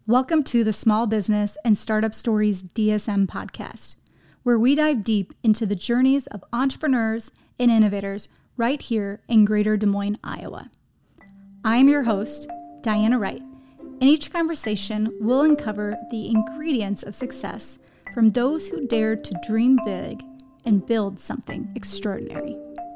Welcome to the Small Business and Startup Stories DSM podcast, where we dive deep into the journeys of entrepreneurs and innovators right here in Greater Des Moines, Iowa. I'm your host, Diana Wright, and each conversation will uncover the ingredients of success from those who dared to dream big and build something extraordinary.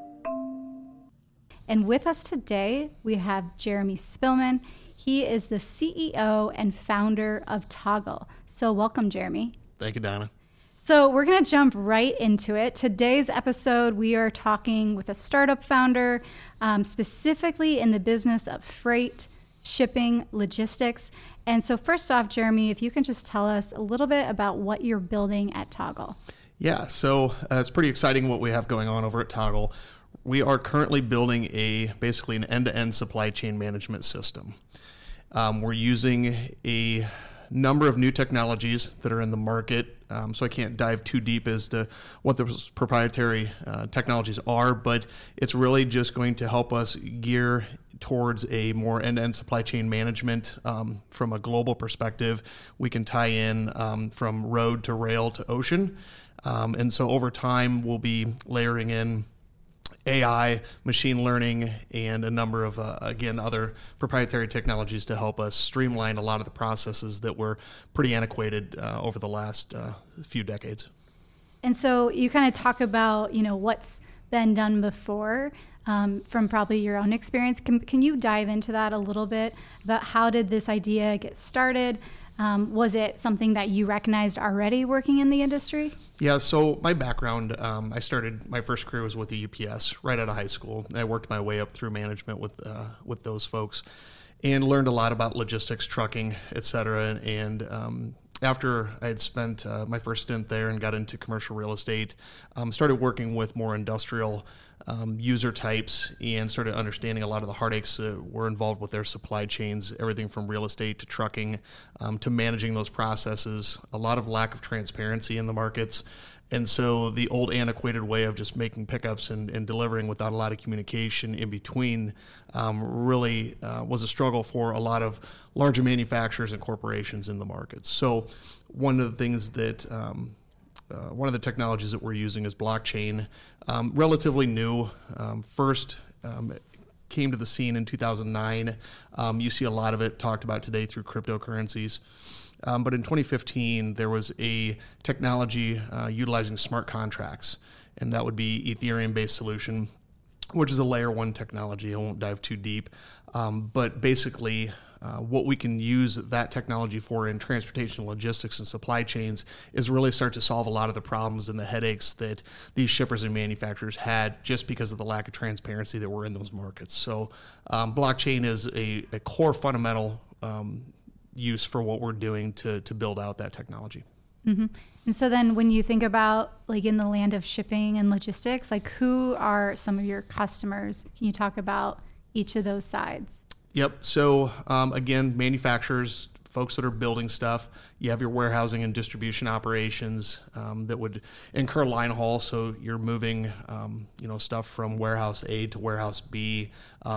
And with us today, we have Jeremy Spillman. He is the CEO and founder of Toggle. So welcome, Jeremy. Thank you, Donna. So we're going to jump right into it. Today's episode, we are talking with a startup founder, specifically in the business of freight, shipping, logistics. And so first off, Jeremy, if you can just tell us a little bit about what you're building at Toggle. Yeah, so it's pretty exciting what we have going on over at Toggle. We are currently building basically an end-to-end supply chain management system. We're using a number of new technologies that are in the market, so I can't dive too deep as to what those proprietary technologies are, but it's really just going to help us gear towards a more end-to-end supply chain management from a global perspective. We can tie in from road to rail to ocean, and so over time we'll be layering in AI, machine learning, and a number of, other proprietary technologies to help us streamline a lot of the processes that were pretty antiquated over the last few decades. And so you kind of talk about, what's been done before from probably your own experience. Can you dive into that a little bit about how did this idea get started? Was it something that you recognized already working in the industry? Yeah, so my background, I started, my first career was with the UPS right out of high school. I worked my way up through management with those folks and learned a lot about logistics, trucking, et cetera. And after I had spent my first stint there and got into commercial real estate, started working with more industrial user types and started understanding a lot of the heartaches that were involved with their supply chains, everything from real estate to trucking to managing those processes, a lot of lack of transparency in the markets. And so the old antiquated way of just making pickups and delivering without a lot of communication in between really was a struggle for a lot of larger manufacturers and corporations in the markets. So one of the things that one of the technologies that we're using is blockchain, relatively new. First came to the scene in 2009. You see a lot of it talked about today through cryptocurrencies. But in 2015, there was a technology utilizing smart contracts, and that would be Ethereum-based solution, which is a layer one technology. I won't dive too deep. But basically, what we can use that technology for in transportation, logistics, and supply chains is really start to solve a lot of the problems and the headaches that these shippers and manufacturers had just because of the lack of transparency that were in those markets. So blockchain is a core fundamental use for what we're doing to build out that technology. Mm-hmm. And so then when you think about like in the land of shipping and logistics, like who are some of your customers? Can you talk about each of those sides? Yep. So again, manufacturers, folks that are building stuff. You have your warehousing and distribution operations that would incur line haul. So you're moving, stuff from warehouse A to warehouse B,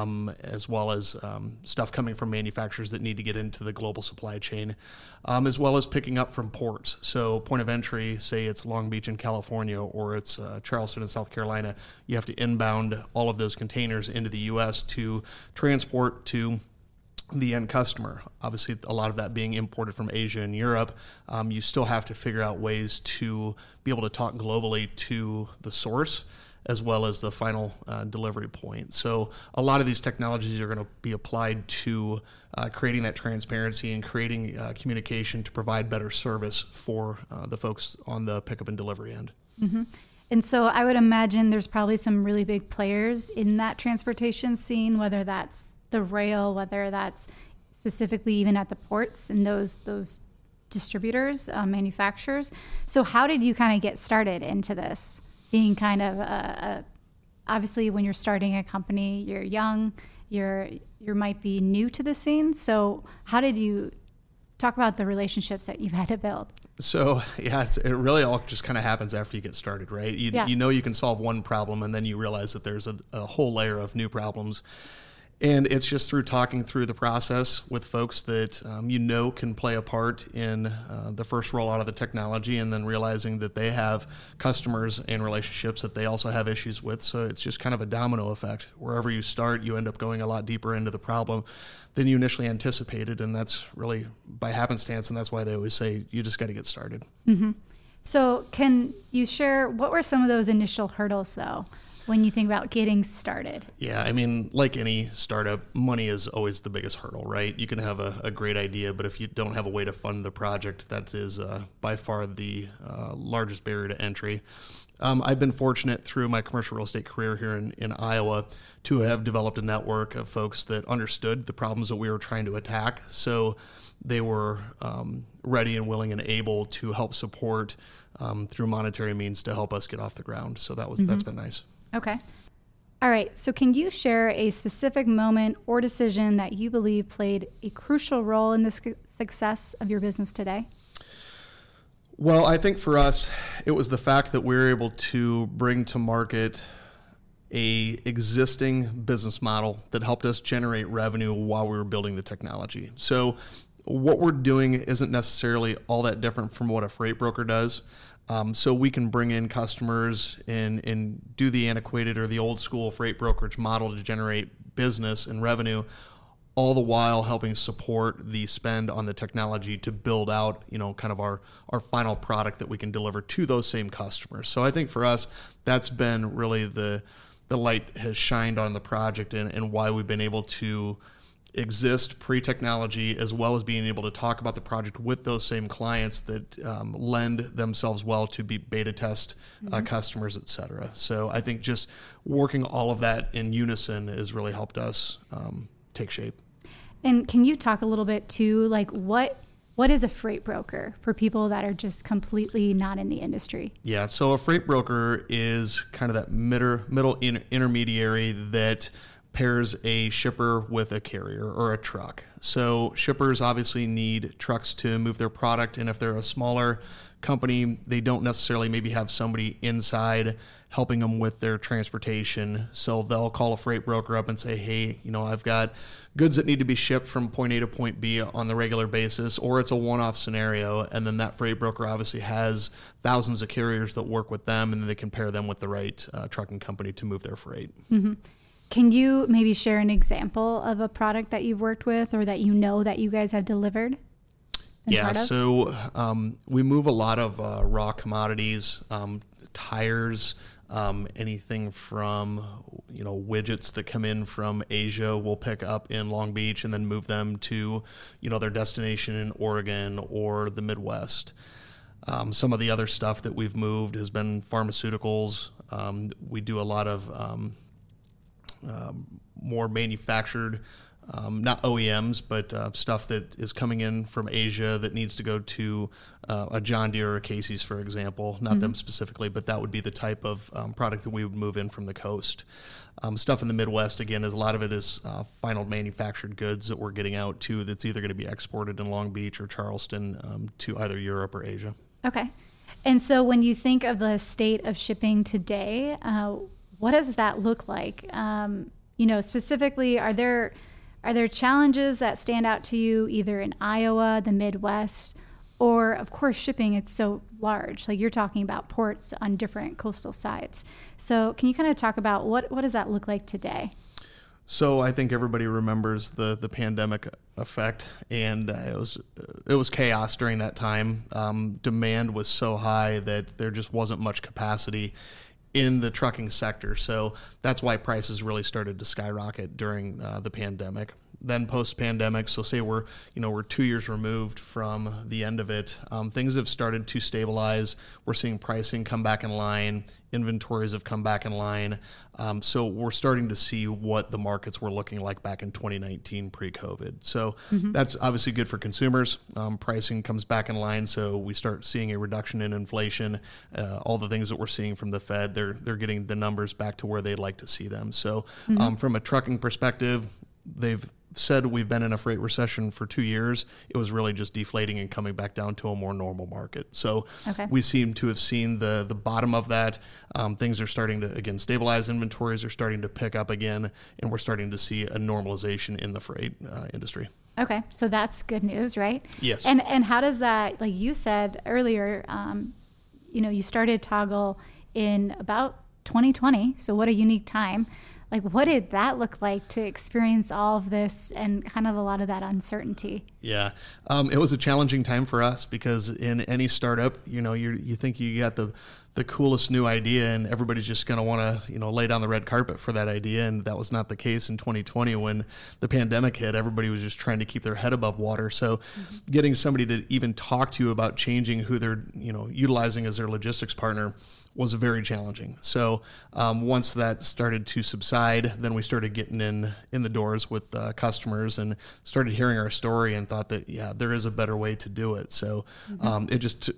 as well as stuff coming from manufacturers that need to get into the global supply chain, as well as picking up from ports. So point of entry, say it's Long Beach in California or it's Charleston in South Carolina. You have to inbound all of those containers into the U.S. to transport to the end customer. Obviously, a lot of that being imported from Asia and Europe, you still have to figure out ways to be able to talk globally to the source as well as the final delivery point. So a lot of these technologies are going to be applied to creating that transparency and creating communication to provide better service for the folks on the pickup and delivery end. Mm-hmm. And so I would imagine there's probably some really big players in that transportation scene, whether that's the rail, whether that's specifically even at the ports and those distributors, manufacturers. So how did you kind of get started into this? Being kind of obviously when you're starting a company, you're young, you might be new to the scene. So how did you talk about the relationships that you've had to build? So yeah, it really all just kind of happens after you get started, right? You know you can solve one problem and then you realize that there's a whole layer of new problems. And it's just through talking through the process with folks that can play a part in the first rollout of the technology, and then realizing that they have customers and relationships that they also have issues with. So it's just kind of a domino effect. Wherever you start, you end up going a lot deeper into the problem than you initially anticipated, and that's really by happenstance, and that's why they always say you just got to get started. Mm-hmm. So can you share, what were some of those initial hurdles, though, when you think about getting started? Yeah, I mean, like any startup, money is always the biggest hurdle, right? You can have a great idea, but if you don't have a way to fund the project, that is by far the largest barrier to entry. I've been fortunate through my commercial real estate career here in Iowa to have developed a network of folks that understood the problems that we were trying to attack. So they were ready and willing and able to help support through monetary means to help us get off the ground. So that's been nice. Okay. All right. So can you share a specific moment or decision that you believe played a crucial role in the success of your business today? Well, I think for us, it was the fact that we were able to bring to market a existing business model that helped us generate revenue while we were building the technology. So what we're doing isn't necessarily all that different from what a freight broker does. So we can bring in customers and do the antiquated or the old school freight brokerage model to generate business and revenue, all the while helping support the spend on the technology to build out, kind of our final product that we can deliver to those same customers. So I think for us, that's been really the light has shined on the project and why we've been able to exist pre-technology, as well as being able to talk about the project with those same clients that lend themselves well to be beta test customers, et cetera. So I think just working all of that in unison has really helped us take shape. And can you talk a little bit too, like what is a freight broker for people that are just completely not in the industry? Yeah, so a freight broker is kind of that middle intermediary that pairs a shipper with a carrier or a truck. So shippers obviously need trucks to move their product, and if they're a smaller company, they don't necessarily maybe have somebody inside helping them with their transportation. So they'll call a freight broker up and say, hey, I've got goods that need to be shipped from point A to point B on the regular basis, or it's a one-off scenario. And then that freight broker obviously has thousands of carriers that work with them, and then they can pair them with the right trucking company to move their freight. Mm-hmm. Can you maybe share an example of a product that you've worked with or that that you guys have delivered? Yeah, so we move a lot of raw commodities, tires, anything from widgets that come in from Asia we'll pick up in Long Beach and then move them to their destination in Oregon or the Midwest. Some of the other stuff that we've moved has been pharmaceuticals. We do a lot of more manufactured, not OEMs, but stuff that is coming in from Asia that needs to go to a John Deere or a Casey's, for example. Not them specifically, but that would be the type of product that we would move in from the coast. Stuff in the Midwest, again, is a lot of it is final manufactured goods that we're getting out to that's either going to be exported in Long Beach or Charleston to either Europe or Asia. Okay. And so when you think of the state of shipping today, what does that look like? Specifically, are there challenges that stand out to you either in Iowa, the Midwest, or of course shipping? It's so large. Like you're talking about ports on different coastal sides. So can you kind of talk about what does that look like today? So I think everybody remembers the pandemic effect, and it was chaos during that time. Demand was so high that there just wasn't much capacity in the trucking sector. So that's why prices really started to skyrocket during the pandemic. Then post-pandemic, so say we're 2 years removed from the end of it, things have started to stabilize. We're seeing pricing come back in line. Inventories have come back in line. So we're starting to see what the markets were looking like back in 2019 pre-COVID. So that's obviously good for consumers. Pricing comes back in line, so we start seeing a reduction in inflation. All the things that we're seeing from the Fed, they're getting the numbers back to where they'd like to see them. So from a trucking perspective, they've said we've been in a freight recession for 2 years, it was really just deflating and coming back down to a more normal market. So we seem to have seen the bottom of that. Things are starting to, again, stabilize. Inventories are starting to pick up again, and we're starting to see a normalization in the freight industry. Okay, so that's good news, right? Yes. And how does that, like you said earlier, you started Toggle in about 2020, so what a unique time. Like, what did that look like to experience all of this and kind of a lot of that uncertainty? Yeah, it was a challenging time for us because in any startup, you think you got the coolest new idea and everybody's just going to want to, lay down the red carpet for that idea. And that was not the case in 2020 when the pandemic hit. Everybody was just trying to keep their head above water. So getting somebody to even talk to you about changing who they're, utilizing as their logistics partner was very challenging. So once that started to subside, then we started getting in the doors with customers and started hearing our story and thought that, there is a better way to do it. So it just,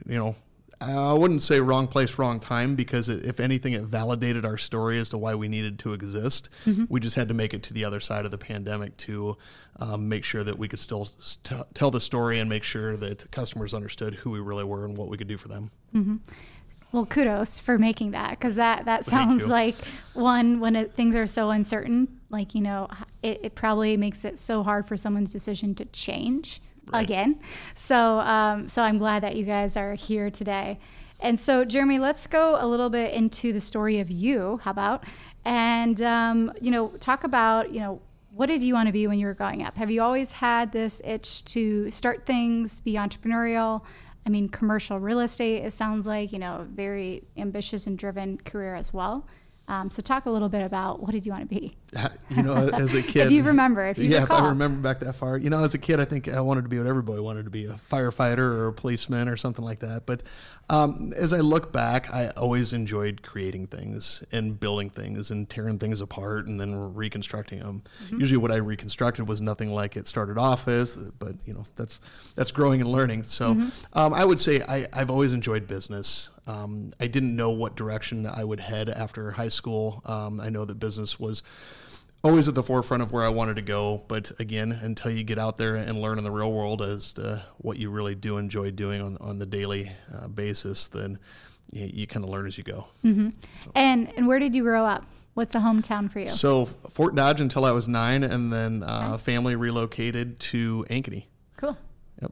I wouldn't say wrong place, wrong time, because if anything, it validated our story as to why we needed to exist. We just had to make it to the other side of the pandemic to make sure that we could still tell the story and make sure that customers understood who we really were and what we could do for them. Well, kudos for making that, because that sounds like when things are so uncertain, like, it probably makes it so hard for someone's decision to change. Right. Again. So I'm glad that you guys are here today. And so, Jeremy, let's go a little bit into the story of you. How about? And, talk about, what did you want to be when you were growing up? Have you always had this itch to start things, be entrepreneurial? I mean, commercial real estate, it sounds like, very ambitious and driven career as well. So talk a little bit about what did you want to be? As a kid. If you remember, if if I remember back that far. As a kid, I think I wanted to be what everybody wanted to be, a firefighter or a policeman or something like that. But as I look back, I always enjoyed creating things and building things and tearing things apart and then reconstructing them. Usually what I reconstructed was nothing like it started off as, but that's growing and learning. So I would say I've always enjoyed business. I didn't know what direction I would head after high school. I know that business was always at the forefront of where I wanted to go. But again, until you get out there and learn in the real world as to what you really do enjoy doing on the daily basis, then you kind of learn as you go. So. And where did you grow up? What's a hometown for you? So Fort Dodge until I was 9, and then family relocated to Ankeny. Cool. Yep.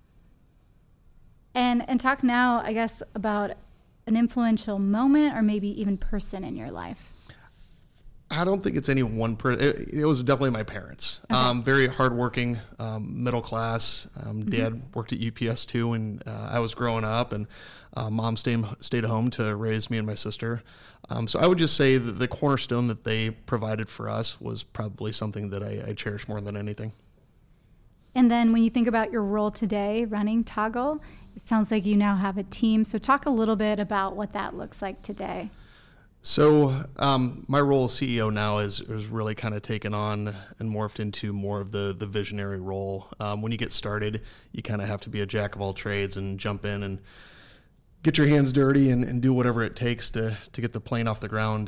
And talk now, I guess, about an influential moment or maybe even person in your life. I don't think it's any one person. It was definitely my parents. Okay. Very hardworking, middle class. Dad worked at UPS too when I was growing up, and mom stayed home to raise me and my sister. So I would just say that the cornerstone that they provided for us was probably something that I cherish more than anything. And then when you think about your role today running Toggle, it sounds like you now have a team. So talk a little bit about what that looks like today. So my role as CEO now is really kind of taken on and morphed into more of the visionary role. When you get started, you kind of have to be a jack of all trades and jump in and get your hands dirty and do whatever it takes to get the plane off the ground.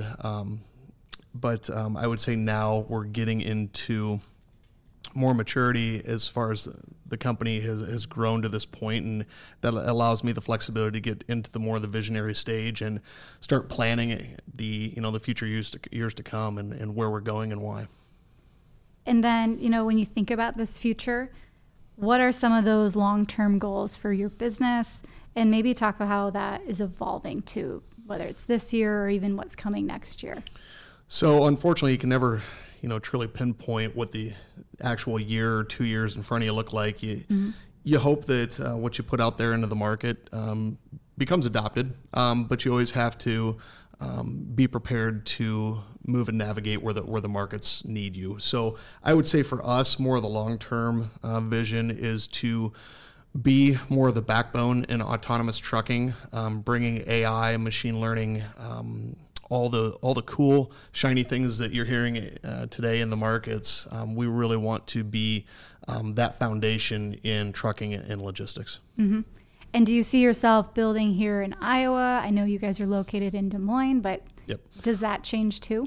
But I would say now we're getting into more maturity as far as the company has grown to this point, and that allows me the flexibility to get into the more of the visionary stage and start planning the future years to come and where we're going and why. And then, when you think about this future, what are some of those long-term goals for your business? And maybe talk about how that is evolving too, whether it's this year or even what's coming next year. So unfortunately, you can never truly pinpoint what the actual year or 2 years in front of you look like. You hope that what you put out there into the market becomes adopted, but you always have to be prepared to move and navigate where the markets need you. So I would say for us, more of the long-term vision is to be more of the backbone in autonomous trucking, bringing AI, machine learning, all the cool, shiny things that you're hearing today in the markets. We really want to be that foundation in trucking and logistics. Mm-hmm. And do you see yourself building here in Iowa? I know you guys are located in Des Moines, but Yep. Does that change too?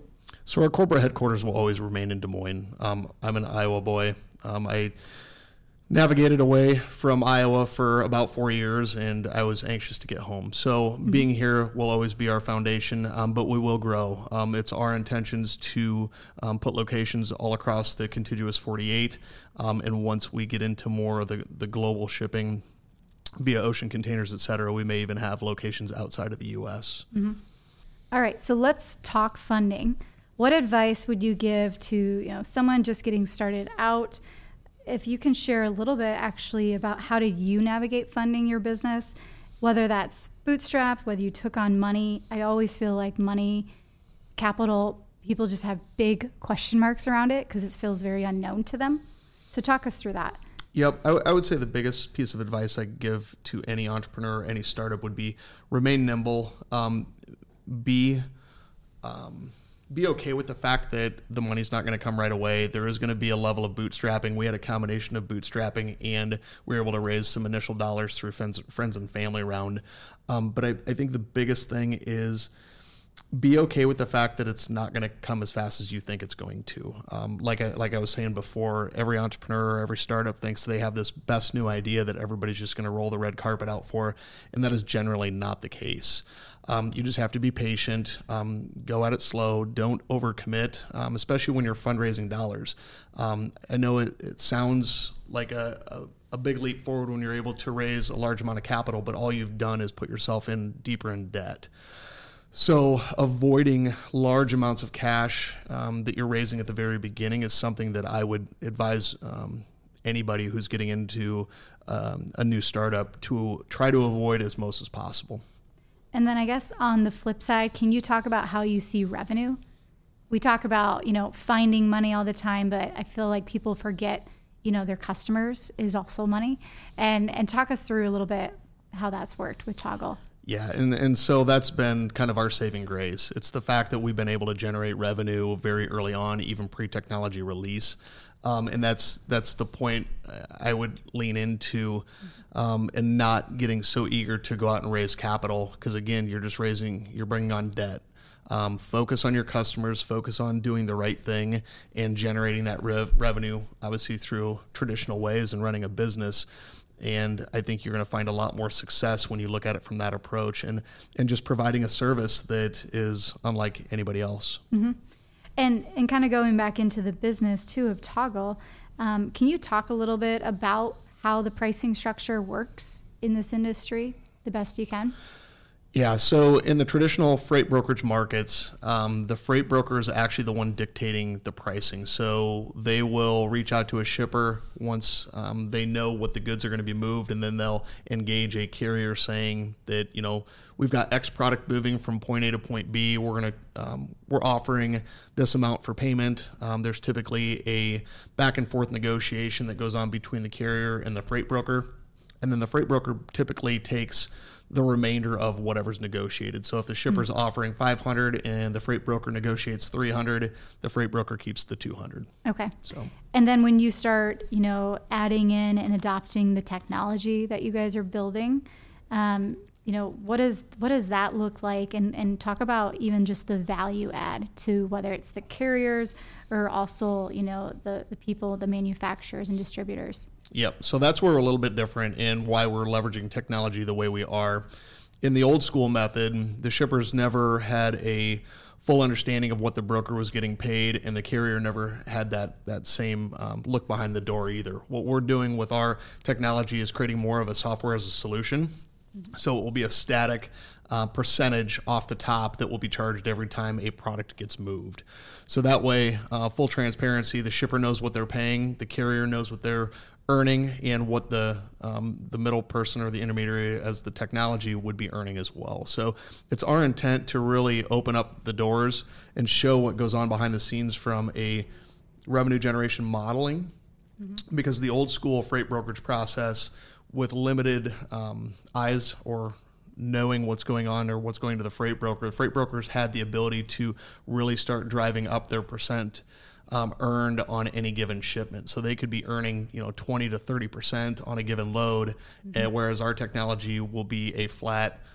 So our corporate headquarters will always remain in Des Moines. I'm an Iowa boy. I navigated away from Iowa for about 4 years, and I was anxious to get home. So being here will always be our foundation, but we will grow. It's our intentions to put locations all across the contiguous 48, and once we get into more of the global shipping via ocean containers, et cetera, we may even have locations outside of the U.S. Mm-hmm. All right, so let's talk funding. What advice would you give to someone just getting started out? If you can share a little bit actually about how did you navigate funding your business, whether that's bootstrap, whether you took on money. I always feel like money, capital, people just have big question marks around it because it feels very unknown to them. So talk us through that. Yep. I would say the biggest piece of advice I give to any entrepreneur, any startup would be remain nimble, be okay with the fact that the money's not going to come right away. There is going to be a level of bootstrapping. We had a combination of bootstrapping, and we were able to raise some initial dollars through friends and family round. But I think the biggest thing is be okay with the fact that it's not going to come as fast as you think it's going to. Like I was saying before, every entrepreneur, every startup thinks they have this best new idea that everybody's just going to roll the red carpet out for, and that is generally not the case. You just have to be patient, go at it slow, don't overcommit, especially when you're fundraising dollars. I know it sounds like a big leap forward when you're able to raise a large amount of capital, but all you've done is put yourself deeper in debt. So avoiding large amounts of cash that you're raising at the very beginning is something that I would advise anybody who's getting into a new startup to try to avoid as most as possible. And then I guess on the flip side, can you talk about how you see revenue? We talk about, finding money all the time, but I feel like people forget, their customers is also money. And talk us through a little bit how that's worked with Toggle. Yeah, and so that's been kind of our saving grace. It's the fact that we've been able to generate revenue very early on, even pre-technology release. And that's the point I would lean into, and not getting so eager to go out and raise capital, because again, you're bringing on debt. Focus on your customers, focus on doing the right thing and generating that revenue, obviously through traditional ways and running a business. And I think you're going to find a lot more success when you look at it from that approach and just providing a service that is unlike anybody else. Mm-hmm. And kind of going back into the business too of Toggle, can you talk a little bit about how the pricing structure works in this industry the best you can? Yeah, so in the traditional freight brokerage markets, the freight broker is actually the one dictating the pricing. So they will reach out to a shipper once they know what the goods are going to be moved, and then they'll engage a carrier saying that, we've got X product moving from point A to point B. We're offering this amount for payment. There's typically a back and forth negotiation that goes on between the carrier and the freight broker, and then the freight broker typically takes the remainder of whatever's negotiated. So if the shipper's offering 500 and the freight broker negotiates 300, the freight broker keeps the 200. Okay. So, and then when you start, adding in and adopting the technology that you guys are building, what does that look like? And talk about even just the value add to whether it's the carriers or also, the people, the manufacturers and distributors. Yep. So that's where we're a little bit different in why we're leveraging technology the way we are. In the old school method, the shippers never had a full understanding of what the broker was getting paid, and the carrier never had that same look behind the door either. What we're doing with our technology is creating more of a software as a solution. So it will be a static percentage off the top that will be charged every time a product gets moved. So that way, full transparency, the shipper knows what they're paying, the carrier knows what they're earning, and what the middle person or the intermediary as the technology would be earning as well. So it's our intent to really open up the doors and show what goes on behind the scenes from a revenue generation modeling, because the old school freight brokerage process with limited eyes or knowing what's going on or what's going to the freight brokers had the ability to really start driving up their percent earned on any given shipment. So they could be earning 20 to 30% on a given load, whereas our technology will be a flat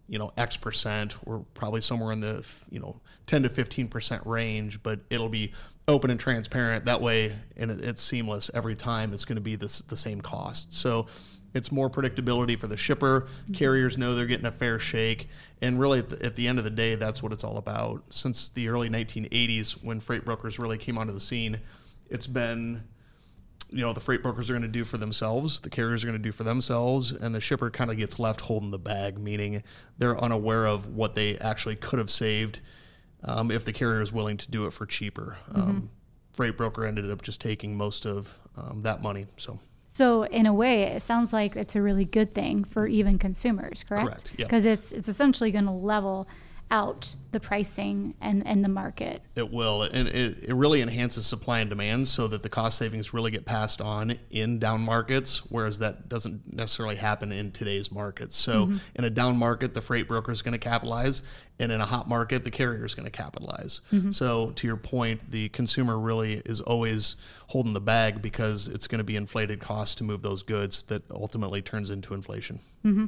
X percent. We're probably somewhere in the 10 to 15% range, but it'll be open and transparent that way, and it's seamless every time. It's going to be the same cost. So it's more predictability for the shipper. Carriers know they're getting a fair shake, and really at the end of the day, that's what it's all about. Since the early 1980s, when freight brokers really came onto the scene, it's been the freight brokers are going to do for themselves, the carriers are going to do for themselves, and the shipper kind of gets left holding the bag, meaning they're unaware of what they actually could have saved if the carrier is willing to do it for cheaper. Freight broker ended up just taking most of that money. So in a way, it sounds like it's a really good thing for even consumers, correct? Correct, yeah. Because it's essentially going to level out the pricing and the market. It will, and it really enhances supply and demand so that the cost savings really get passed on in down markets, whereas that doesn't necessarily happen in today's market. So in a down market, the freight broker is going to capitalize, and in a hot market, the carrier is going to capitalize. So to your point, the consumer really is always holding the bag because it's going to be inflated costs to move those goods that ultimately turns into inflation.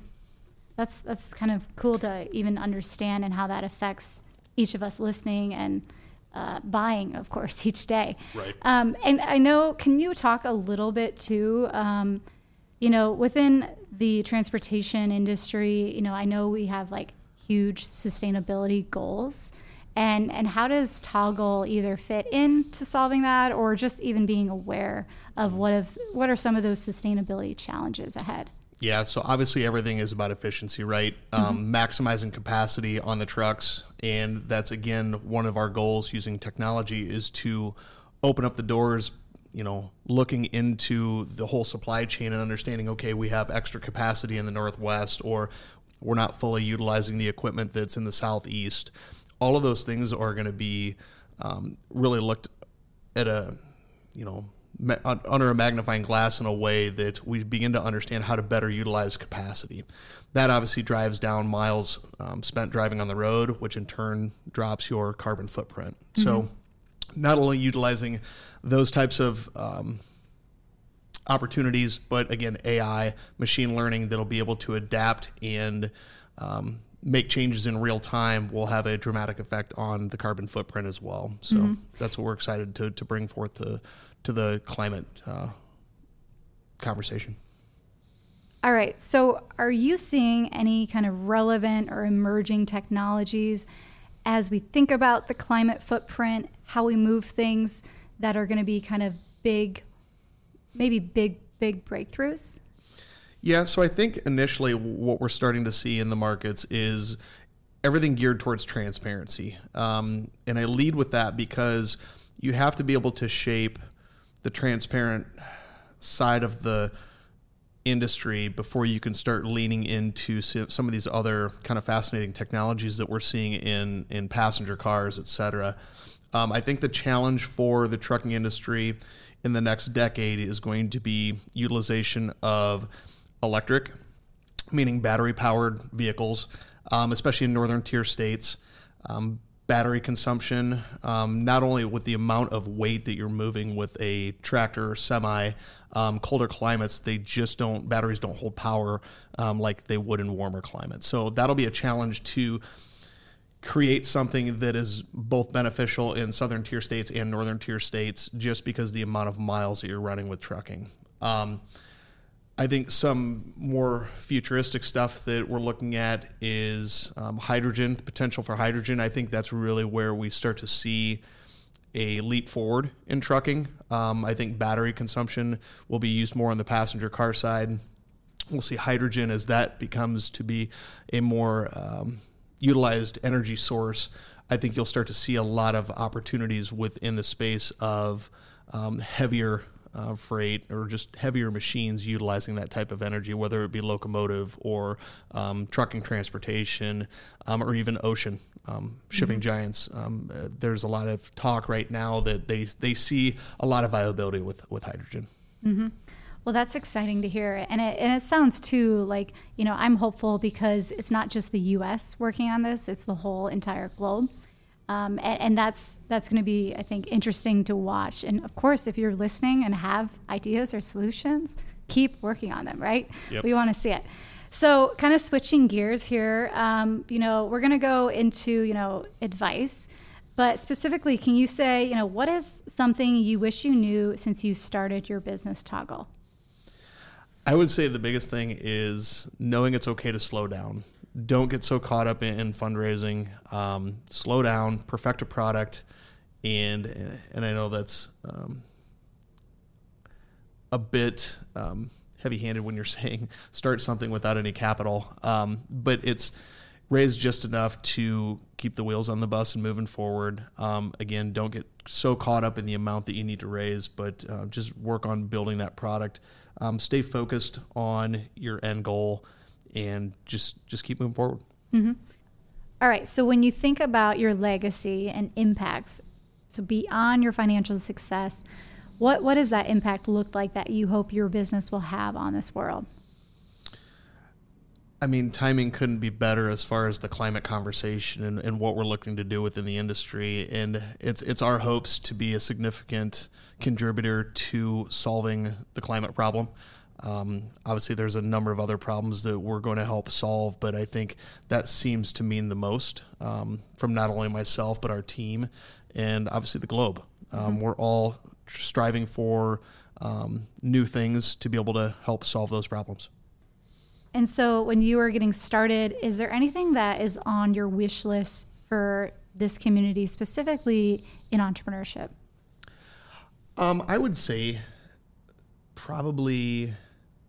That's kind of cool to even understand, and how that affects each of us listening and buying, of course, each day. Right. And I know, can you talk a little bit too, within the transportation industry, I know we have like huge sustainability goals, and how does Toggle either fit into solving that, or just even being aware of what are some of those sustainability challenges ahead? Yeah, so obviously everything is about efficiency, right? Maximizing capacity on the trucks, and that's, again, one of our goals using technology is to open up the doors, looking into the whole supply chain and understanding, okay, we have extra capacity in the Northwest, or we're not fully utilizing the equipment that's in the Southeast. All of those things are going to be really looked at under a magnifying glass in a way that we begin to understand how to better utilize capacity. That obviously drives down miles spent driving on the road, which in turn drops your carbon footprint. So not only utilizing those types of opportunities, but again, AI, machine learning that'll be able to adapt and make changes in real time will have a dramatic effect on the carbon footprint as well. So that's what we're excited to bring forth to the climate conversation. All right. So are you seeing any kind of relevant or emerging technologies as we think about the climate footprint, how we move things, that are going to be kind of big breakthroughs? Yeah, so I think initially what we're starting to see in the markets is everything geared towards transparency. And I lead with that because you have to be able to shape the transparent side of the industry before you can start leaning into some of these other kind of fascinating technologies that we're seeing in passenger cars, et cetera. I think the challenge for the trucking industry in the next decade is going to be utilization of electric, meaning battery-powered vehicles, especially in northern tier states. Battery consumption, not only with the amount of weight that you're moving with a tractor or semi, colder climates, batteries don't hold power like they would in warmer climates. So that'll be a challenge to create something that is both beneficial in southern tier states and northern tier states, just because the amount of miles that you're running with trucking. I think some more futuristic stuff that we're looking at is hydrogen, the potential for hydrogen. I think that's really where we start to see a leap forward in trucking. I think battery consumption will be used more on the passenger car side. We'll see hydrogen as that becomes to be a more utilized energy source. I think you'll start to see a lot of opportunities within the space of heavier freight or just heavier machines utilizing that type of energy, whether it be locomotive or trucking transportation or even ocean shipping giants. There's a lot of talk right now that they see a lot of viability with hydrogen. Well, that's exciting to hear. And it sounds too like, I'm hopeful because it's not just the U.S. working on this, it's the whole entire globe. And that's going to be, I think, interesting to watch. And of course, if you're listening and have ideas or solutions, keep working on them, right? Yep. We want to see it. So kind of switching gears here, we're going to go into, advice, but specifically, can you say, what is something you wish you knew since you started your business, Toggle? I would say the biggest thing is knowing it's okay to slow down. Don't get so caught up in fundraising. Slow down, perfect a product, and I know that's a bit heavy-handed when you're saying start something without any capital, but it's raised just enough to keep the wheels on the bus and moving forward. Again, don't get so caught up in the amount that you need to raise, but just work on building that product. Stay focused on your end goal, and just keep moving forward. Mm-hmm. All right. So when you think about your legacy and impacts, so beyond your financial success, what does that impact look like that you hope your business will have on this world? I mean, timing couldn't be better as far as the climate conversation and what we're looking to do within the industry. And it's our hopes to be a significant contributor to solving the climate problem. Obviously, there's a number of other problems that we're going to help solve, but I think that seems to mean the most from not only myself, but our team and obviously the globe. We're all striving for new things to be able to help solve those problems. And so when you were getting started, is there anything that is on your wish list for this community, specifically in entrepreneurship? I would say probably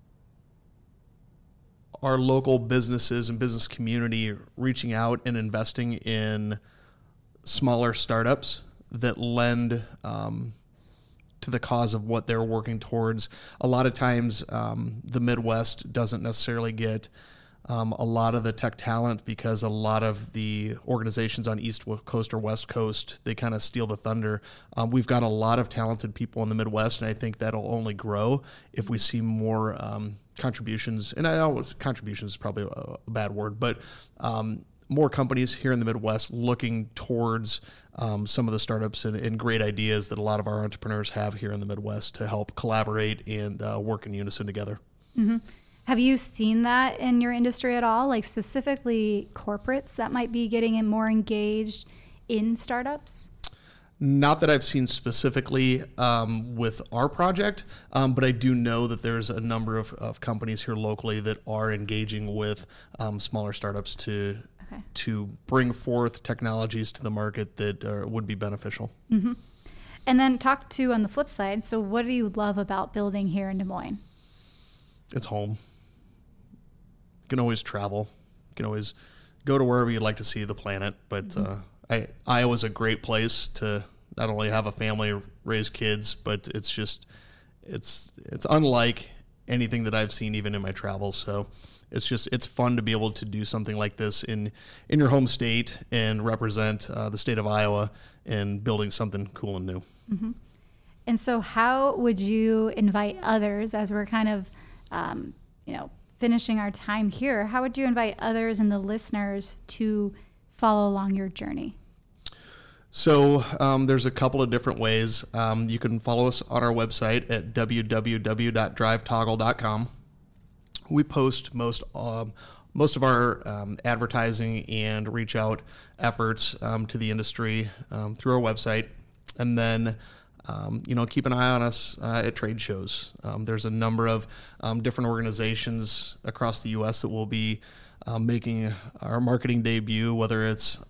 our local businesses and business community reaching out and investing in smaller startups that lend to the cause of what they're working towards. A lot of times the Midwest doesn't necessarily get a lot of the tech talent because a lot of the organizations on East Coast or West Coast, they kind of steal the thunder. We've got a lot of talented people in the Midwest, and I think that'll only grow if we see more contributions. And I know contributions is probably a bad word, but more companies here in the Midwest looking towards some of the startups and great ideas that a lot of our entrepreneurs have here in the Midwest to help collaborate and work in unison together. Mm-hmm. Have you seen that in your industry at all, like specifically corporates that might be getting more engaged in startups? Not that I've seen specifically with our project, but I do know that there's a number of companies here locally that are engaging with smaller startups to bring forth technologies to the market that would be beneficial. Mm-hmm. And then talk to on the flip side. So what do you love about building here in Des Moines? It's home. You can always travel. You can always go to wherever you'd like to see the planet. But Iowa's a great place to not only have a family, raise kids, but it's unlike anything that I've seen even in my travels. So it's fun to be able to do something like this in your home state and represent the state of Iowa and building something cool and new. Mm-hmm. And so how would you invite others, as we're kind of, finishing our time here, how would you invite others and the listeners to follow along your journey? So there's a couple of different ways. You can follow us on our website at www.drivetoggle.com. We post most of our advertising and reach out efforts to the industry through our website. And then, keep an eye on us at trade shows. There's a number of different organizations across the U.S. that will be making our marketing debut, whether it's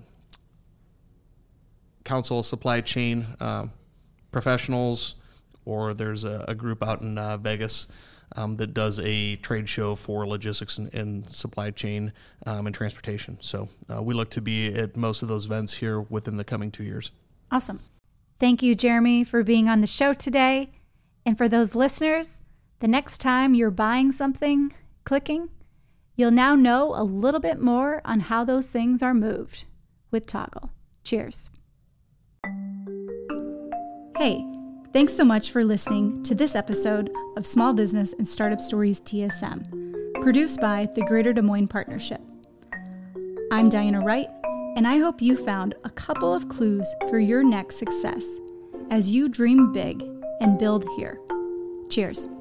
Council of Supply Chain Professionals, or there's a group out in Vegas that does a trade show for logistics and supply chain and transportation. So we look to be at most of those events here within the coming 2 years. Awesome. Thank you, Jeremy, for being on the show today. And for those listeners, the next time you're buying something, clicking, you'll now know a little bit more on how those things are moved with Toggle. Cheers. Hey, thanks so much for listening to this episode of Small Business and Startup Stories TSM, produced by the Greater Des Moines Partnership. I'm Diana Wright, and I hope you found a couple of clues for your next success as you dream big and build here. Cheers.